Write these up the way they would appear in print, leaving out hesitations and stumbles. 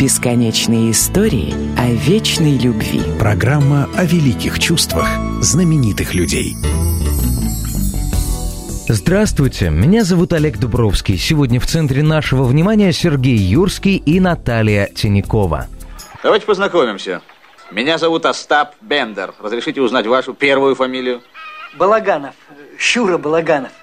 Бесконечные истории о вечной любви. Программа о великих чувствах знаменитых людей. Здравствуйте, меня зовут Олег Дубровский. Сегодня в центре нашего внимания Сергей Юрский и Наталья Тинякова. Давайте познакомимся. Меня зовут Остап Бендер. Разрешите узнать вашу первую фамилию? Балаганов. Щура Балаганов.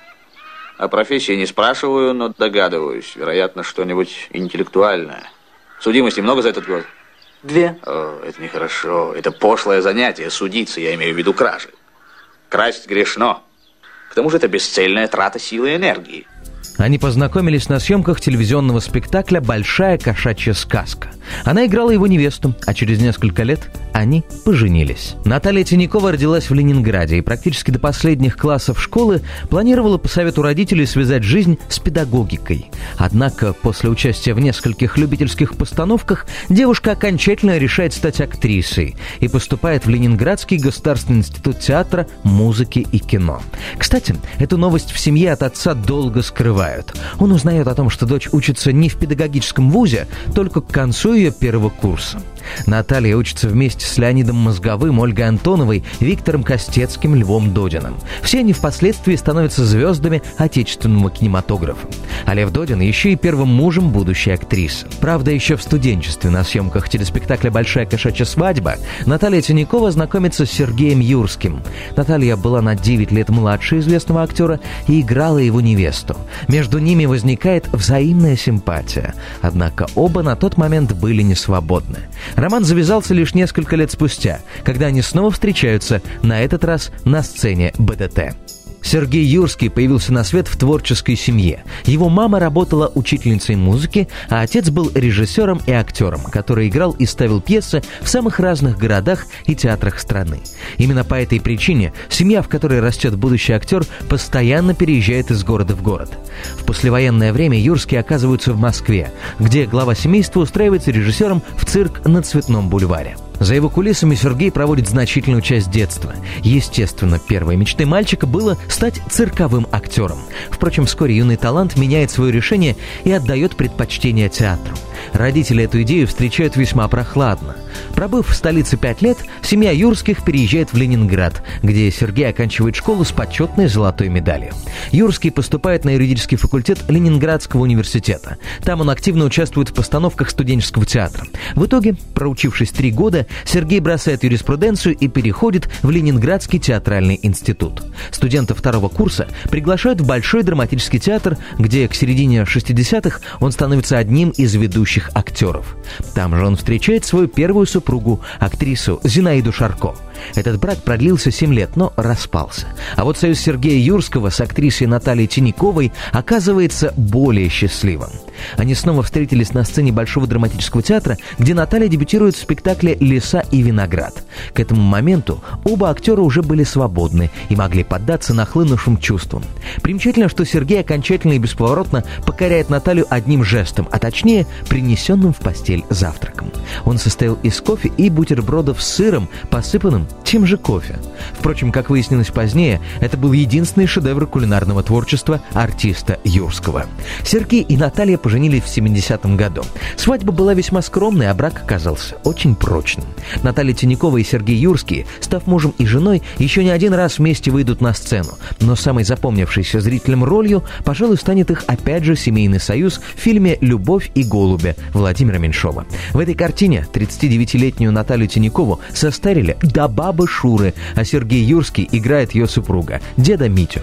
О профессии не спрашиваю, но догадываюсь. Вероятно, что-нибудь интеллектуальное. Судимости много за этот год? 2. О, это нехорошо. Это пошлое занятие. Судиться, я имею в виду кражи. Красть грешно. К тому же это бесцельная трата силы и энергии. Они познакомились на съемках телевизионного спектакля «Большая кошачья сказка». Она играла его невесту, а через несколько лет они поженились. Наталья Тинякова родилась в Ленинграде и практически до последних классов школы планировала по совету родителей связать жизнь с педагогикой. Однако после участия в нескольких любительских постановках девушка окончательно решает стать актрисой и поступает в Ленинградский государственный институт театра, музыки и кино. Кстати, эту новость в семье от отца долго скрывают. Он узнает о том, что дочь учится не в педагогическом вузе, только к концу ее первого курса. Наталья учится вместе с Леонидом Мозговым, Ольгой Антоновой, Виктором Костецким, Львом Додиным. Все они впоследствии становятся звездами отечественного кинематографа. А Лев Додин еще и первым мужем будущей актрисы. Правда, еще в студенчестве на съемках телеспектакля «Большая кошачья свадьба» Наталья Тинякова знакомится с Сергеем Юрским. Наталья была на 9 лет младше известного актера и играла его невесту. Между ними возникает взаимная симпатия. Однако оба на тот момент были не свободны. Роман завязался лишь несколько лет спустя, когда они снова встречаются, на этот раз на сцене БДТ. Сергей Юрский появился на свет в творческой семье. Его мама работала учительницей музыки, а отец был режиссером и актером, который играл и ставил пьесы в самых разных городах и театрах страны. Именно по этой причине семья, в которой растет будущий актер, постоянно переезжает из города в город. В послевоенное время Юрские оказываются в Москве, где глава семейства устраивается режиссером в цирк на Цветном бульваре. За его кулисами Сергей проводит значительную часть детства. Естественно, первой мечтой мальчика было стать цирковым актером. Впрочем, вскоре юный талант меняет свое решение и отдает предпочтение театру. Родители эту идею встречают весьма прохладно. Пробыв в столице 5 лет, семья Юрских переезжает в Ленинград, где Сергей оканчивает школу с почетной золотой медалью. Юрский поступает на юридический факультет Ленинградского университета. Там он активно участвует в постановках студенческого театра. В итоге, проучившись 3 года, Сергей бросает юриспруденцию и переходит в Ленинградский театральный институт. Студентов 2-го курса приглашают в Большой драматический театр, где к середине 60-х он становится одним из ведущих актеров. Там же он встречает свою первую супругу, актрису Зинаиду Шарко. Этот брак продлился 7 лет, но распался. А вот союз Сергея Юрского с актрисой Натальей Тиняковой оказывается более счастливым. Они снова встретились на сцене Большого драматического театра, где Наталья дебютирует в спектакле «Лиса и виноград». К этому моменту оба актера уже были свободны и могли поддаться нахлынувшим чувствам. Примечательно, что Сергей окончательно и бесповоротно покоряет Наталью одним жестом, а точнее принесенным в постель завтраком. Он состоял из кофе и бутербродов с сыром, посыпанным тем же кофе. Впрочем, как выяснилось позднее, это был единственный шедевр кулинарного творчества артиста Юрского. Сергей и Наталья поженились в 70-м году. Свадьба была весьма скромной, а брак оказался очень прочным. Наталья Тинякова и Сергей Юрский, став мужем и женой, еще не один раз вместе выйдут на сцену. Но самой запомнившейся зрителям ролью, пожалуй, станет их опять же семейный союз в фильме «Любовь и голуби» Владимира Меньшова. В этой картине 39-летнюю Наталью Тинякову состарили до бабы Шуры, а Сергей Юрский играет ее супруга, деда Митю.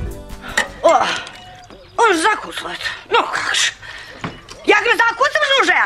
О, он же закусывает. Ну как же. Я говорю, закусывай уже.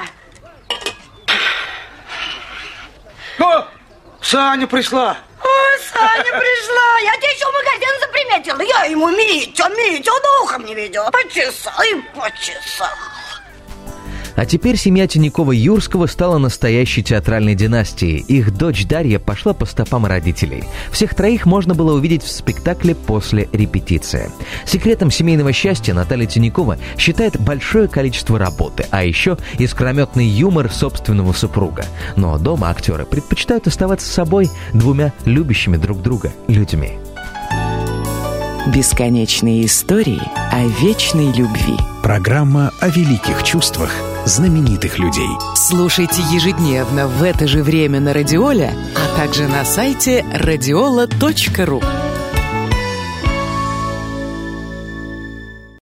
О, Саня пришла. Ой, Саня пришла. Я тебя еще в магазин заприметила. Я ему Митя, духом не видела. Почесал и почесал. А теперь семья Тинякова-Юрского стала настоящей театральной династией. Их дочь Дарья пошла по стопам родителей. Всех троих можно было увидеть в спектакле после репетиции. Секретом семейного счастья Наталья Тинякова считает большое количество работы, а еще искрометный юмор собственного супруга. Но дома актеры предпочитают оставаться собой, двумя любящими друг друга людьми. Бесконечные истории о вечной любви. Программа о великих чувствах знаменитых людей. Слушайте ежедневно в это же время на Радиоле, а также на сайте radiola.ru.